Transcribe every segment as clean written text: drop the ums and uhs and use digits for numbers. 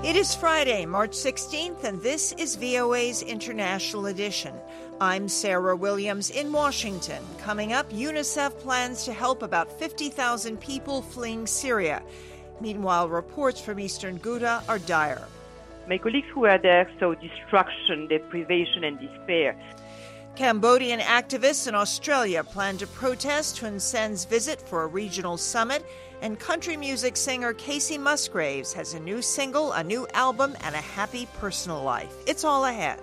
It is Friday, March 16th, and this is VOA's International Edition. I'm Sarah Williams in Washington. Coming up, UNICEF plans to help about 50,000 people fleeing Syria. Meanwhile, reports from eastern Ghouta are dire. My colleagues who were there saw destruction, deprivation, and despair. Cambodian activists in Australia plan to protest Hun Sen's visit for a regional summit, and country music singer Kacey Musgraves has a new single, a new album, and a happy personal life. It's all ahead.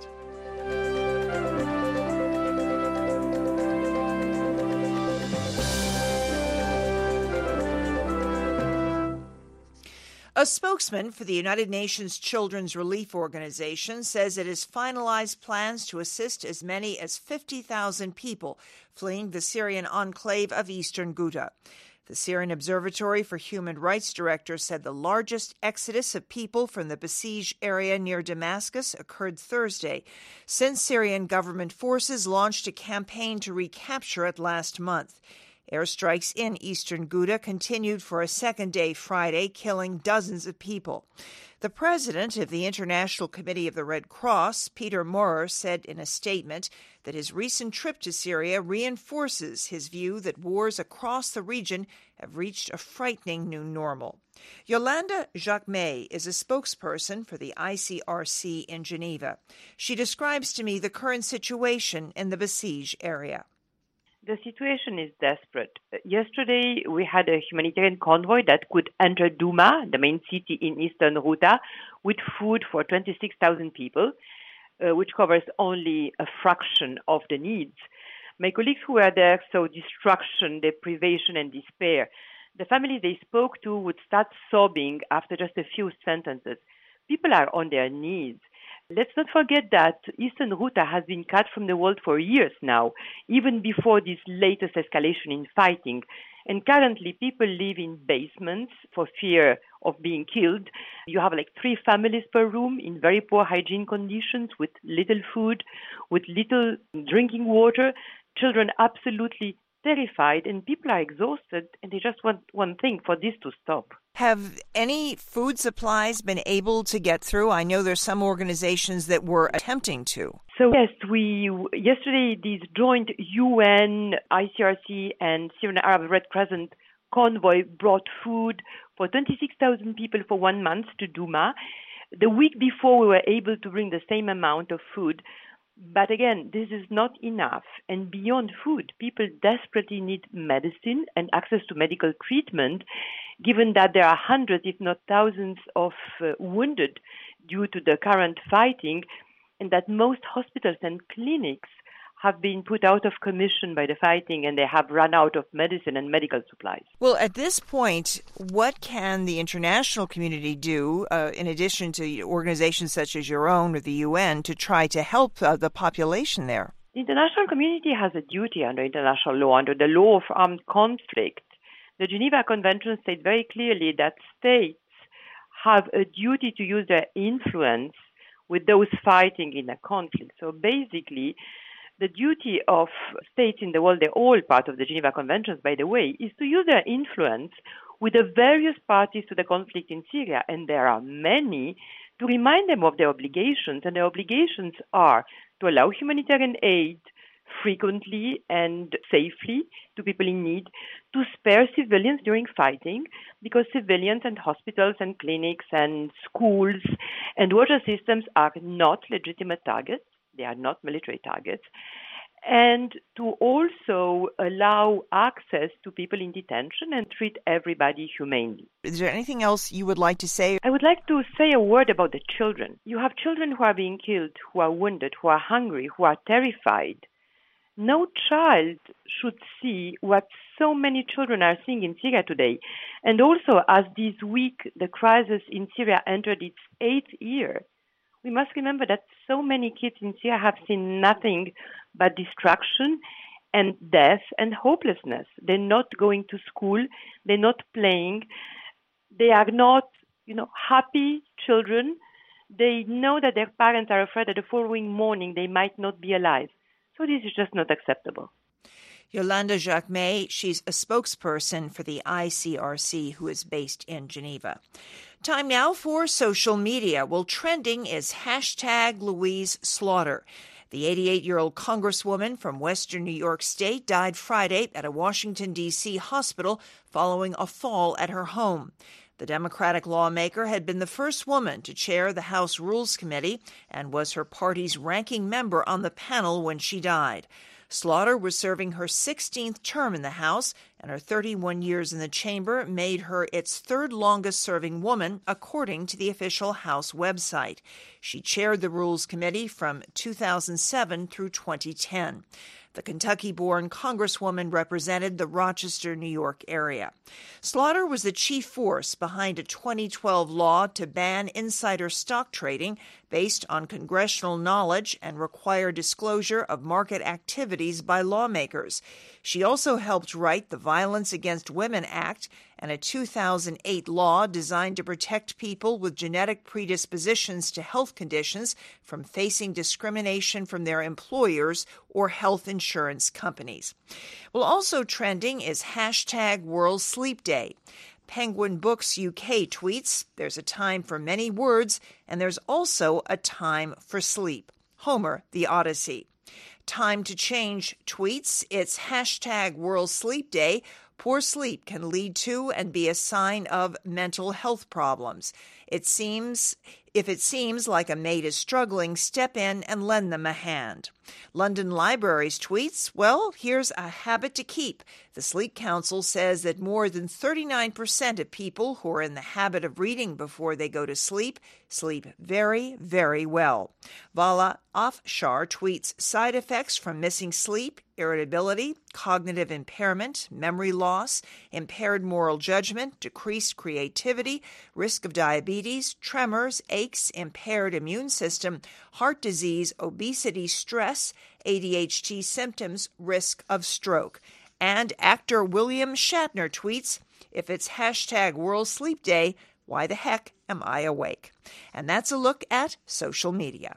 A spokesman for the United Nations Children's Relief Organization says it has finalized plans to assist as many as 50,000 people fleeing the Syrian enclave of eastern Ghouta. The Syrian Observatory for Human Rights director said the largest exodus of people from the besieged area near Damascus occurred Thursday, since Syrian government forces launched a campaign to recapture it last month. Airstrikes in eastern Ghouta continued for a second day Friday, killing dozens of people. The president of the International Committee of the Red Cross, Peter Maurer, said in a statement that his recent trip to Syria reinforces his view that wars across the region have reached a frightening new normal. Yolanda Jacquemet is a spokesperson for the ICRC in Geneva. She describes to me the current situation in the besieged area. The situation is desperate. Yesterday, we had a humanitarian convoy that could enter Douma, the main city in eastern Ghouta, with food for 26,000 people, which covers only a fraction of the needs. My colleagues who were there saw destruction, deprivation, and despair. The families they spoke to would start sobbing after just a few sentences. People are on their knees. Let's not forget that eastern Ghouta has been cut from the world for years now, even before this latest escalation in fighting. And currently, people live in basements for fear of being killed. You have like 3 families per room in very poor hygiene conditions, with little food, with little drinking water. Children absolutely terrified, and people are exhausted, and they just want one thing: for this to stop. Have any food supplies been able to get through? I know there's some organizations that were attempting to. So yes, yesterday this joint UN, ICRC, and Syrian Arab Red Crescent convoy brought food for 26,000 people for 1 month to Douma. The week before, we were able to bring the same amount of food. But again, this is not enough. And beyond food, people desperately need medicine and access to medical treatment, given that there are hundreds, if not thousands, of wounded due to the current fighting, and that most hospitals and clinics have been put out of commission by the fighting, and they have run out of medicine and medical supplies. Well, at this point, what can the international community do, in addition to organizations such as your own or the UN, to try to help the population there? The international community has a duty under international law, under the law of armed conflict. The Geneva Convention states very clearly that states have a duty to use their influence with those fighting in a conflict. So basically, the duty of states in the world, they're all part of the Geneva Conventions, by the way, is to use their influence with the various parties to the conflict in Syria, and there are many, to remind them of their obligations. And their obligations are to allow humanitarian aid frequently and safely to people in need, to spare civilians during fighting, because civilians and hospitals and clinics and schools and water systems are not legitimate targets. They are not military targets. And to also allow access to people in detention and treat everybody humanely. Is there anything else you would like to say? I would like to say a word about the children. You have children who are being killed, who are wounded, who are hungry, who are terrified. No child should see what so many children are seeing in Syria today. And also, as this week the crisis in Syria entered its 8th year, we must remember that so many kids in Syria have seen nothing but destruction and death and hopelessness. They're not going to school. They're not playing. They are not, happy children. They know that their parents are afraid that the following morning they might not be alive. So this is just not acceptable. Yolanda Jacquemet, she's a spokesperson for the ICRC, who is based in Geneva. Time now for social media. Well, trending is hashtag Louise Slaughter. The 88-year-old congresswoman from Western New York State died Friday at a Washington, D.C. hospital following a fall at her home. The Democratic lawmaker had been the first woman to chair the House Rules Committee and was her party's ranking member on the panel when she died. Slaughter was serving her 16th term in the House, and her 31 years in the chamber made her its third longest-serving woman, according to the official House website. She chaired the Rules Committee from 2007 through 2010. The Kentucky-born congresswoman represented the Rochester, New York area. Slaughter was the chief force behind a 2012 law to ban insider stock trading based on congressional knowledge and require disclosure of market activities by lawmakers. She also helped write the Violence Against Women Act and a 2008 law designed to protect people with genetic predispositions to health conditions from facing discrimination from their employers or health insurance companies. Well, also trending is hashtag World Sleep Day. Penguin Books UK tweets, "There's a time for many words, and there's also a time for sleep." Homer, The Odyssey. Time to Change tweets, "It's hashtag World Sleep Day. Poor sleep can lead to and be a sign of mental health problems. If it seems like a mate is struggling, step in and lend them a hand." London Libraries tweets, "Well, here's a habit to keep. The Sleep Council says that more than 39% of people who are in the habit of reading before they go to sleep very, very well." Vala Afshar tweets, "Side effects from missing sleep, irritability, cognitive impairment, memory loss, impaired moral judgment, decreased creativity, risk of diabetes, tremors, aches, impaired immune system, heart disease, obesity, stress, ADHD symptoms, risk of stroke." And actor William Shatner tweets, "If it's hashtag World Sleep Day, why the heck am I awake?" And that's a look at social media.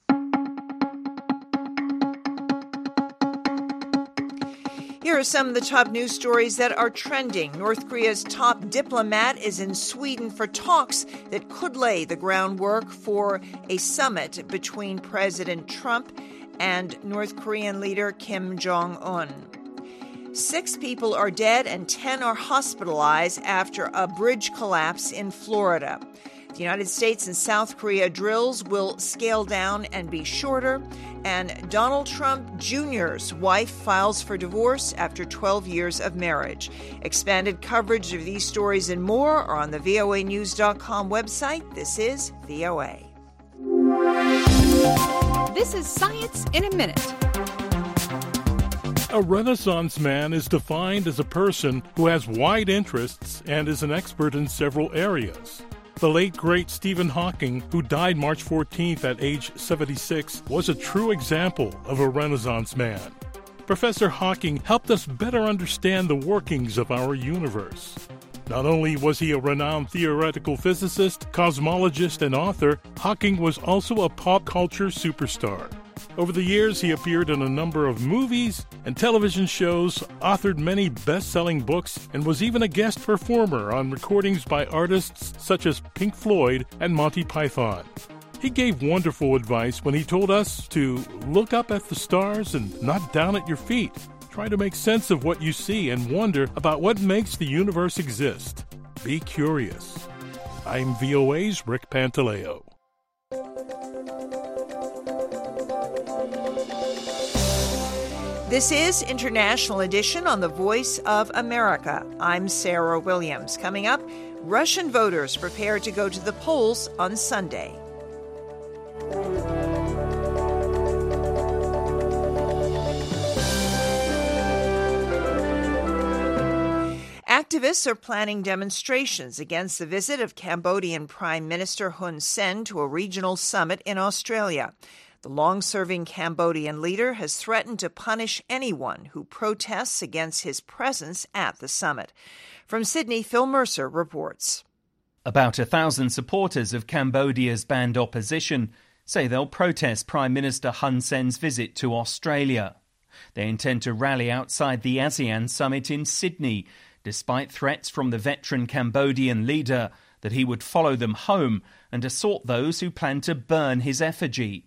Here are some of the top news stories that are trending. North Korea's top diplomat is in Sweden for talks that could lay the groundwork for a summit between President Trump and North Korean leader Kim Jong-un. 6 people are dead and 10 are hospitalized after a bridge collapse in Florida. The United States and South Korea drills will scale down and be shorter. And Donald Trump Jr.'s wife files for divorce after 12 years of marriage. Expanded coverage of these stories and more are on the voanews.com website. This is VOA. This is Science in a Minute. A Renaissance man is defined as a person who has wide interests and is an expert in several areas. The late, great Stephen Hawking, who died March 14th at age 76, was a true example of a Renaissance man. Professor Hawking helped us better understand the workings of our universe. Not only was he a renowned theoretical physicist, cosmologist, and author, Hawking was also a pop culture superstar. Over the years, he appeared in a number of movies and television shows, authored many best-selling books, and was even a guest performer on recordings by artists such as Pink Floyd and Monty Python. He gave wonderful advice when he told us to look up at the stars and not down at your feet. Try to make sense of what you see and wonder about what makes the universe exist. Be curious. I'm VOA's Rick Pantaleo. This is International Edition on the Voice of America. I'm Sarah Williams. Coming up, Russian voters prepare to go to the polls on Sunday. Activists are planning demonstrations against the visit of Cambodian Prime Minister Hun Sen to a regional summit in Australia. The long-serving Cambodian leader has threatened to punish anyone who protests against his presence at the summit. From Sydney, Phil Mercer reports. About 1,000 supporters of Cambodia's banned opposition say they'll protest Prime Minister Hun Sen's visit to Australia. They intend to rally outside the ASEAN summit in Sydney, despite threats from the veteran Cambodian leader that he would follow them home and assault those who plan to burn his effigy.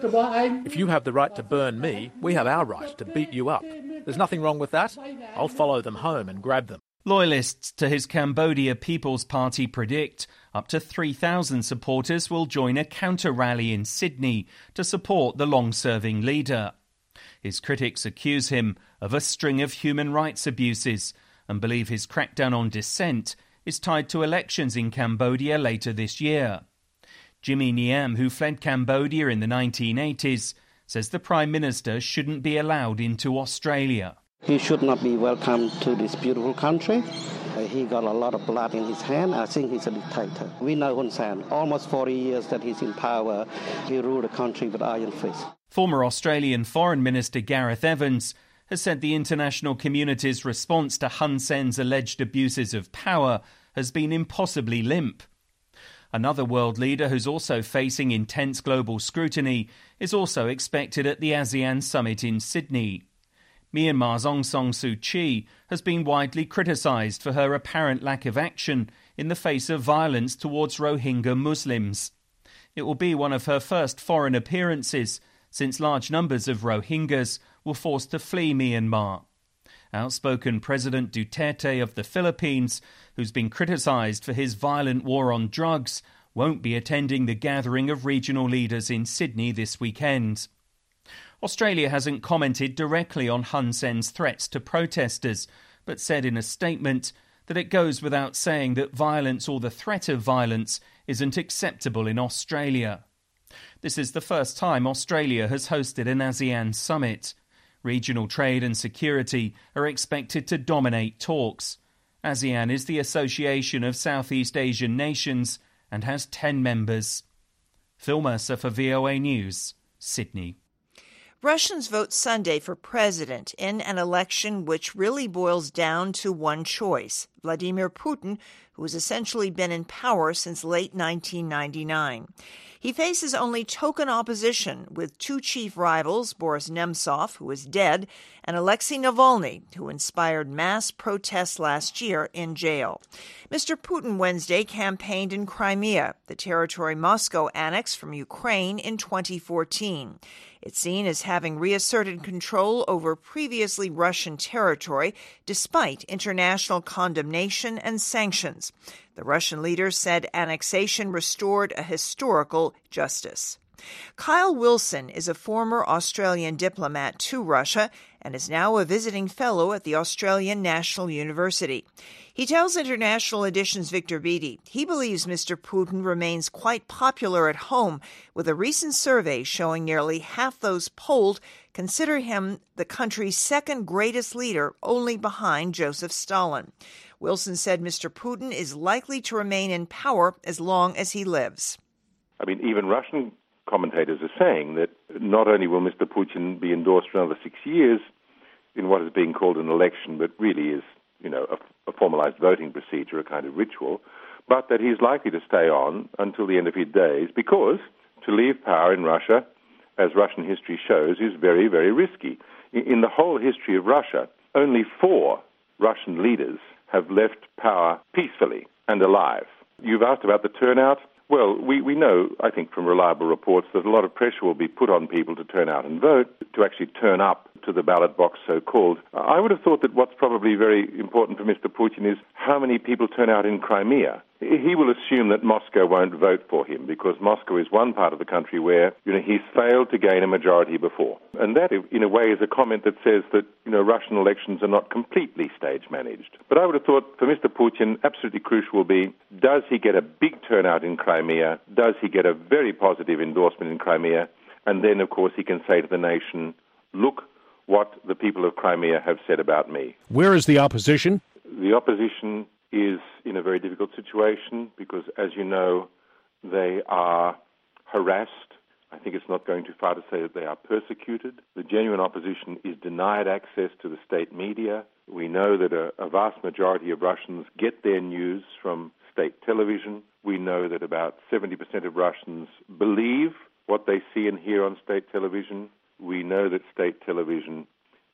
If you have the right to burn me, we have our right to beat you up. There's nothing wrong with that. I'll follow them home and grab them. Loyalists to his Cambodia People's Party predict up to 3,000 supporters will join a counter-rally in Sydney to support the long-serving leader. His critics accuse him of a string of human rights abuses and believe his crackdown on dissent is tied to elections in Cambodia later this year. Jimmy Niam, who fled Cambodia in the 1980s, says the Prime Minister shouldn't be allowed into Australia. He should not be welcome to this beautiful country. He got a lot of blood in his hand. I think he's a dictator. We know Hun Sen, almost 40 years that he's in power. He ruled the country with iron fist. Former Australian Foreign Minister Gareth Evans has said the international community's response to Hun Sen's alleged abuses of power has been impossibly limp. Another world leader who's also facing intense global scrutiny is also expected at the ASEAN summit in Sydney. Myanmar's Aung San Suu Kyi has been widely criticised for her apparent lack of action in the face of violence towards Rohingya Muslims. It will be one of her first foreign appearances since large numbers of Rohingyas were forced to flee Myanmar. Outspoken President Duterte of the Philippines, who's been criticised for his violent war on drugs, won't be attending the gathering of regional leaders in Sydney this weekend. Australia hasn't commented directly on Hun Sen's threats to protesters, but said in a statement that it goes without saying that violence or the threat of violence isn't acceptable in Australia. This is the first time Australia has hosted an ASEAN summit. Regional trade and security are expected to dominate talks. ASEAN is the Association of Southeast Asian Nations and has 10 members. Phil Mercer for VOA News, Sydney. Russians vote Sunday for president in an election which really boils down to one choice: Vladimir Putin, who has essentially been in power since late 1999. He faces only token opposition, with two chief rivals, Boris Nemtsov, who is dead, and Alexei Navalny, who inspired mass protests last year, in jail. Mr. Putin Wednesday campaigned in Crimea, the territory Moscow annexed from Ukraine in 2014. It's seen as having reasserted control over previously Russian territory, despite international condemnation and sanctions. The Russian leader said annexation restored a historical justice. Kyle Wilson is a former Australian diplomat to Russia and is now a visiting fellow at the Australian National University. He tells International Edition's Victor Beattie he believes Mr. Putin remains quite popular at home, with a recent survey showing nearly half those polled consider him the country's second greatest leader, only behind Joseph Stalin. Wilson said Mr. Putin is likely to remain in power as long as he lives. I mean, even Russian commentators are saying that not only will Mr. Putin be endorsed for another 6 years in what is being called an election, but really is, a formalized voting procedure, a kind of ritual, but that he's likely to stay on until the end of his days, because to leave power in Russia, as Russian history shows, is very, very risky. In the whole history of Russia, only 4 Russian leaders have left power peacefully and alive. You've asked about the turnout. Well, we know, I think, from reliable reports that a lot of pressure will be put on people to turn out and vote, to actually turn up to the ballot box, so-called. I would have thought that what's probably very important for Mr. Putin is how many people turn out in Crimea. He will assume that Moscow won't vote for him, because Moscow is one part of the country where, he's failed to gain a majority before. And that, in a way, is a comment that says that, Russian elections are not completely stage-managed. But I would have thought for Mr. Putin, absolutely crucial will be, does he get a big turnout in Crimea? Does he get a very positive endorsement in Crimea? And then, of course, he can say to the nation, look what the people of Crimea have said about me. Where is the opposition? The opposition is in a very difficult situation because, as you know, they are harassed. I think it's not going too far to say that they are persecuted. The genuine opposition is denied access to the state media. We know that a vast majority of Russians get their news from state television. We know that about 70% of Russians believe what they see and hear on state television. We know that state television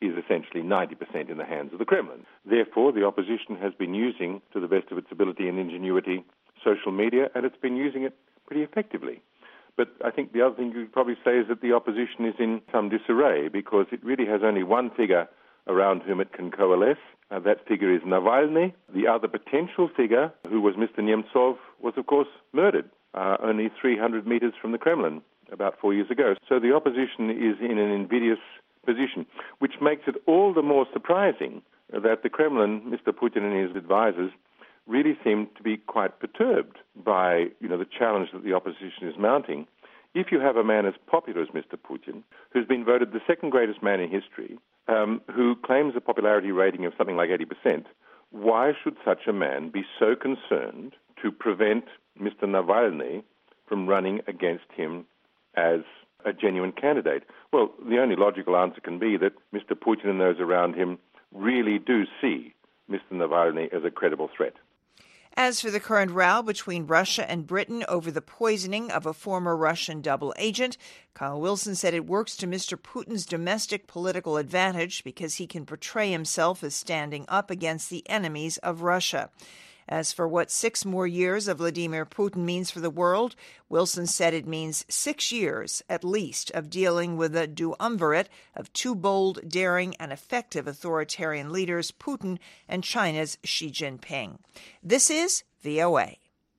is essentially 90% in the hands of the Kremlin. Therefore, the opposition has been using, to the best of its ability and ingenuity, social media, and it's been using it pretty effectively. But I think the other thing you could probably say is that the opposition is in some disarray because it really has only one figure around whom it can coalesce. That figure is Navalny. The other potential figure, who was Mr. Nemtsov, was, of course, murdered only 300 meters from the Kremlin about 4 years ago. So the opposition is in an invidious position, which makes it all the more surprising that the Kremlin, Mr. Putin and his advisors, really seem to be quite perturbed by, the challenge that the opposition is mounting. If you have a man as popular as Mr. Putin, who's been voted the second greatest man in history, who claims a popularity rating of something like 80%, why should such a man be so concerned to prevent Mr. Navalny from running against him as a genuine candidate? Well, the only logical answer can be that Mr. Putin and those around him really do see Mr. Navalny as a credible threat. As for the current row between Russia and Britain over the poisoning of a former Russian double agent, Kyle Wilson said it works to Mr. Putin's domestic political advantage because he can portray himself as standing up against the enemies of Russia. As for what 6 more years of Vladimir Putin means for the world, Wilson said it means 6 years, at least, of dealing with the duumvirate of two bold, daring, and effective authoritarian leaders, Putin and China's Xi Jinping. This is VOA.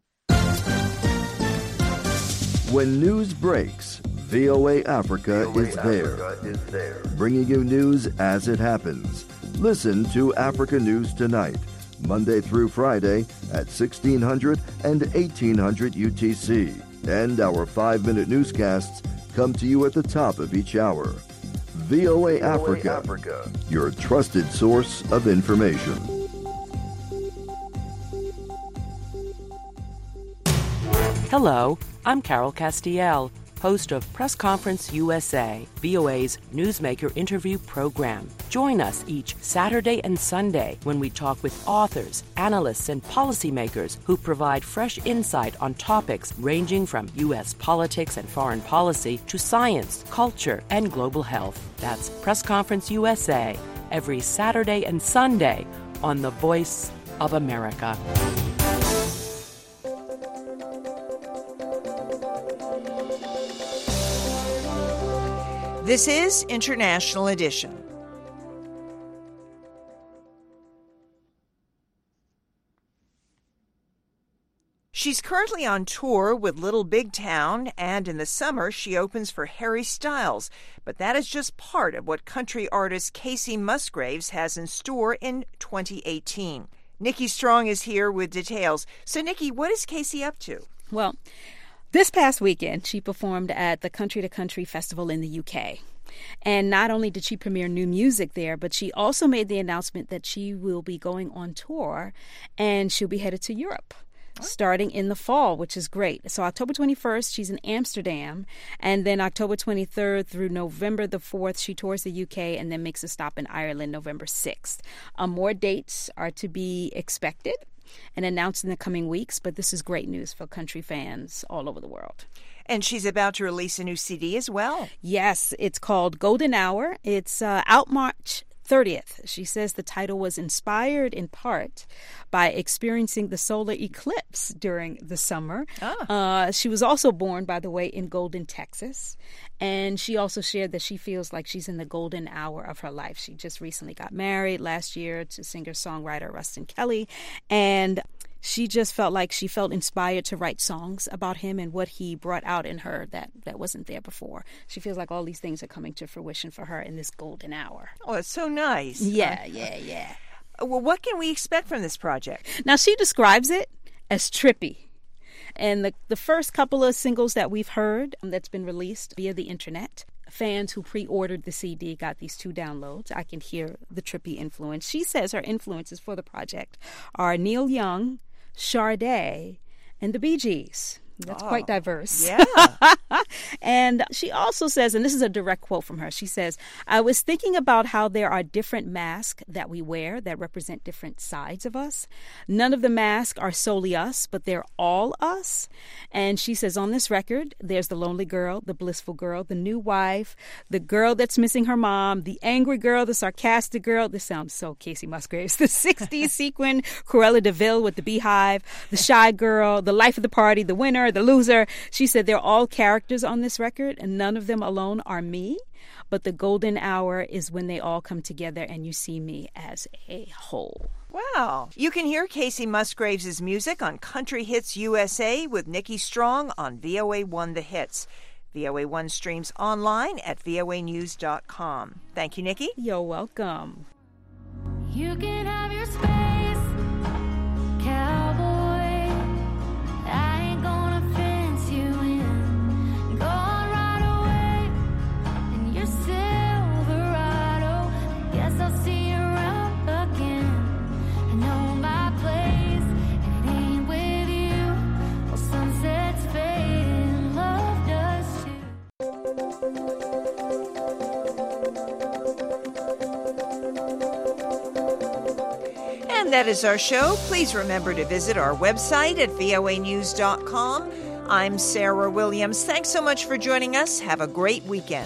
When news breaks, VOA Africa is there, bringing you news as it happens. Listen to Africa News Tonight, Monday through Friday at 1600 and 1800 UTC. And our 5-minute newscasts come to you at the top of each hour. VOA Africa, your trusted source of information. Hello, I'm Carol Castiel, host of Press Conference USA, VOA's newsmaker interview program. Join us each Saturday and Sunday when we talk with authors, analysts, and policymakers who provide fresh insight on topics ranging from U.S. politics and foreign policy to science, culture, and global health. That's Press Conference USA, every Saturday and Sunday on The Voice of America. This is International Edition. She's currently on tour with Little Big Town, and in the summer she opens for Harry Styles. But that is just part of what country artist Kacey Musgraves has in store in 2018. Nikki Strong is here with details. So, Nikki, what is Kacey up to? Well, this past weekend, she performed at the Country to Country Festival in the UK. And not only did she premiere new music there, but she also made the announcement that she will be going on tour and she'll be headed to Europe starting in the fall, which is great. So October 21st, she's in Amsterdam, and then October 23rd through November the 4th, she tours the UK and then makes a stop in Ireland November 6th. More dates are to be expected and announced in the coming weeks, but this is great news for country fans all over the world. And she's about to release a new CD as well. Yes, it's called Golden Hour. It's out March 30th. She says the title was inspired in part by experiencing the solar eclipse during the summer. She was also born, by the way, in Golden, Texas. And she also shared that she feels like she's in the golden hour of her life. She just recently got married last year to singer-songwriter Rustin Kelly. And she just felt like she felt inspired to write songs about him and what he brought out in her that wasn't there before. She feels like all these things are coming to fruition for her in this golden hour. Oh, it's so nice. Yeah. Well, what can we expect from this project? Now, she describes it as trippy. And the first couple of singles that we've heard that's been released via the internet, fans who pre-ordered the CD got these 2 downloads. I can hear the trippy influence. She says her influences for the project are Neil Young, Sade, and the Bee Gees. That's quite diverse. Yeah. And she also says, and this is a direct quote from her, she says, I was thinking about how there are different masks that we wear that represent different sides of us. None of the masks are solely us, but they're all us. And she says on this record, there's the lonely girl, the blissful girl, the new wife, the girl that's missing her mom, the angry girl, the sarcastic girl. This sounds so Casey Musgraves. The 60s sequin, Cruella de Vil with the beehive, the shy girl, the life of the party, the winner, the loser. She said they're all characters on this record, and none of them alone are me. But the golden hour is when they all come together and you see me as a whole. Wow. You can hear Casey Musgraves' music on Country Hits USA with Nikki Strong on VOA1 The Hits. VOA1 streams online at voanews.com. Thank you, Nikki. You're welcome. You can have your space, cowboy. I ain't gonna fence you in. Go on right away in your Silverado. Guess I'll see you around again. I know my place, and it ain't with you. Well, sunsets fade and love does too. And that is our show. Please remember to visit our website at voanews.com. I'm Sarah Williams. Thanks so much for joining us. Have a great weekend.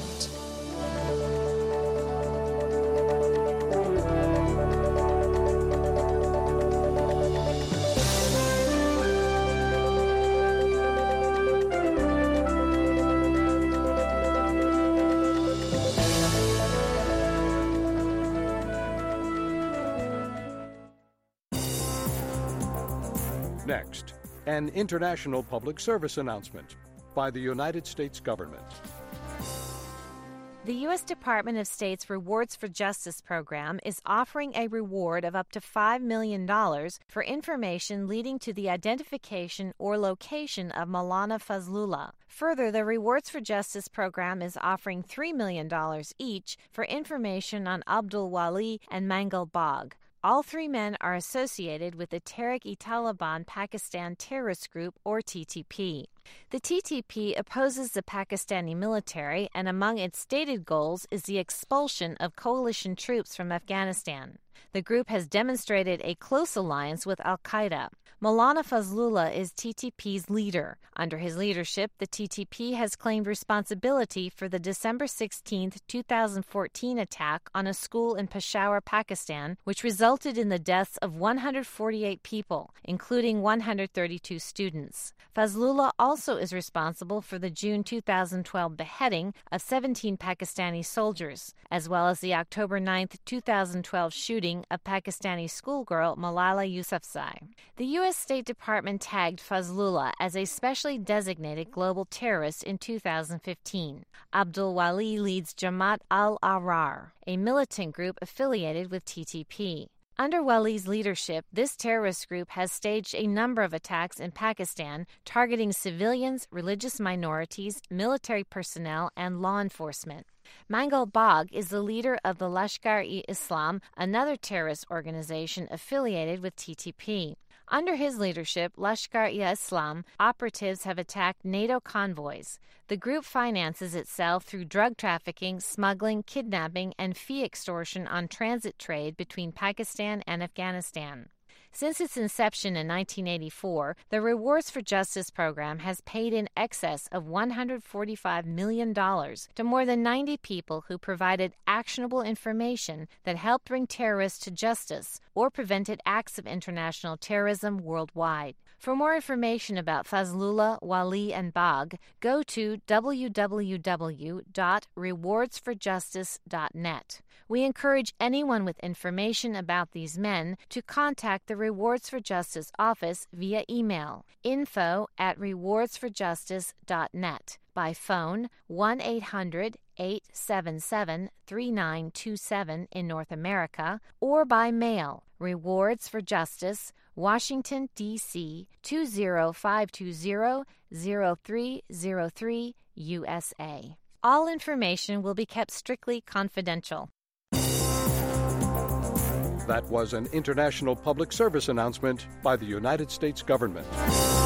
Next, an international public service announcement by the United States government. The U.S. Department of State's Rewards for Justice program is offering a reward of up to $5 million for information leading to the identification or location of Maulana Fazlullah. Further, the Rewards for Justice program is offering $3 million each for information on Abdul Wali and Mangal Bagh. All three men are associated with the Tehrik-e-Taliban Pakistan Terrorist Group, or TTP. The TTP opposes the Pakistani military, and among its stated goals is the expulsion of coalition troops from Afghanistan. The group has demonstrated a close alliance with al-Qaeda. Maulana Fazlullah is TTP's leader. Under his leadership, the TTP has claimed responsibility for the December 16, 2014 attack on a school in Peshawar, Pakistan, which resulted in the deaths of 148 people, including 132 students. Fazlullah also is responsible for the June 2012 beheading of 17 Pakistani soldiers, as well as the October 9, 2012 shooting of Pakistani schoolgirl Malala Yousafzai. The U.S. State Department tagged Fazlullah as a specially designated global terrorist in 2015. Abdul Wali leads Jamaat al-Ahrar, a militant group affiliated with TTP. Under Wali's leadership, this terrorist group has staged a number of attacks in Pakistan targeting civilians, religious minorities, military personnel, and law enforcement. Mangal Bagh is the leader of the Lashkar-e-Islam, another terrorist organization affiliated with TTP. Under his leadership, Lashkar-e-Islam operatives have attacked NATO convoys. The group finances itself through drug trafficking, smuggling, kidnapping, and fee extortion on transit trade between Pakistan and Afghanistan. Since its inception in 1984, the Rewards for Justice program has paid in excess of $145 million to more than 90 people who provided actionable information that helped bring terrorists to justice or prevented acts of international terrorism worldwide. For more information about Fazlullah, Wali, and Bagh, go to www.rewardsforjustice.net. We encourage anyone with information about these men to contact the Rewards for Justice office via email, info@rewardsforjustice.net, by phone 1-800-877-3927 in North America, or by mail, Rewards for Justice, Washington, D.C. 20520 0303, USA. All information will be kept strictly confidential. That was an international public service announcement by the United States government.